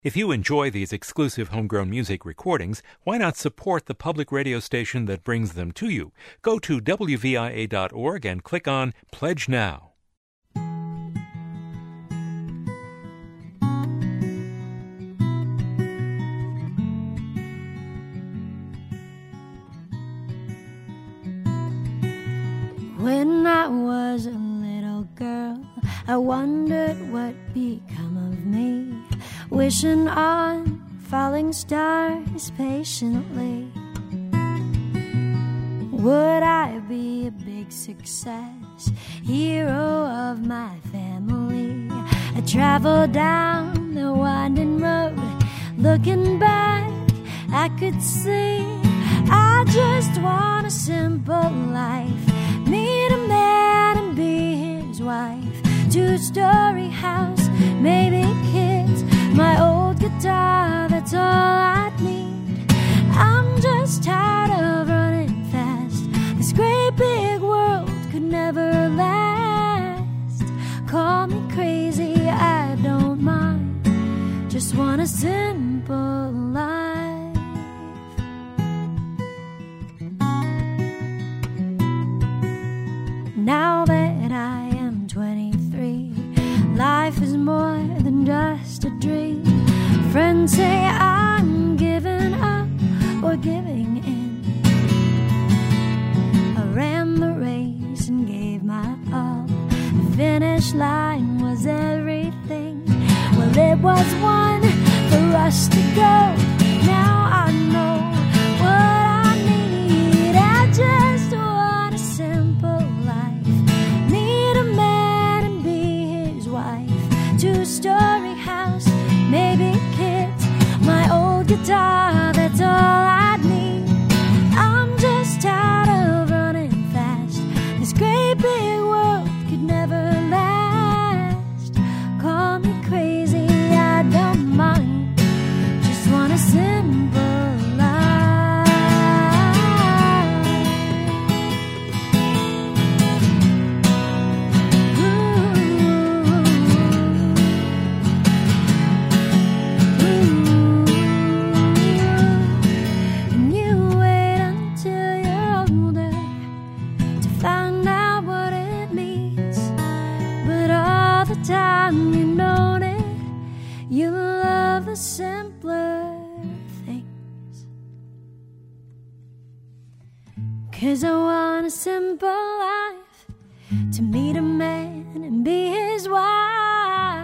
If you enjoy these exclusive homegrown music recordings, why not support the public radio station that brings them to you? Go to WVIA.org and click on Pledge Now. When I was a little girl, I wondered what'd become of me, wishing on falling stars patiently. Would I be a big success, hero of my family? I traveled down the winding road, looking back, I could see I just want a simple life. Meet a man and be his wife. 2-story house, maybe kids. My old guitar, that's all I need. I'm just tired of running fast. This great big world could never last. Call me crazy, I don't mind. Just want a simple life. Now that I am 23, life is more than just a dream. Friends say I'm giving up or giving in. I ran the race and gave my all. The finish line was everything. Well, it was one for us to go. Now I know what I need. I just want a simple life. Need a man and be his wife. 2-story house, maybe kids. My old guitar, that's all I need. I'm just tired of running fast. This great big world could never last. Call me crazy, I don't mind. Just want a simple life. And you wait until you're older to find out what it means. But all the time you've known it, you love the simpler things. 'Cause I want a simple life, to meet a man and be his wife.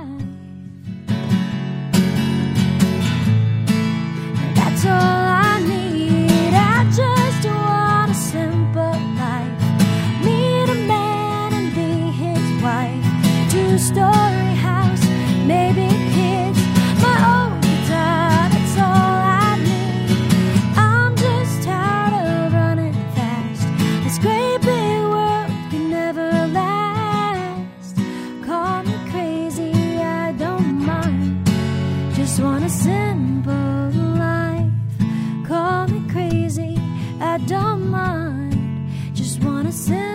That's all I need. I just want a simple life. Meet a man and be his wife. 2-story house, maybe kids. My old guitar, that's all I need. I'm just tired of running fast. This great big world can never last. Call me crazy, I don't mind. Just want a simple life. Call me crazy, I don't mind. Just want a simple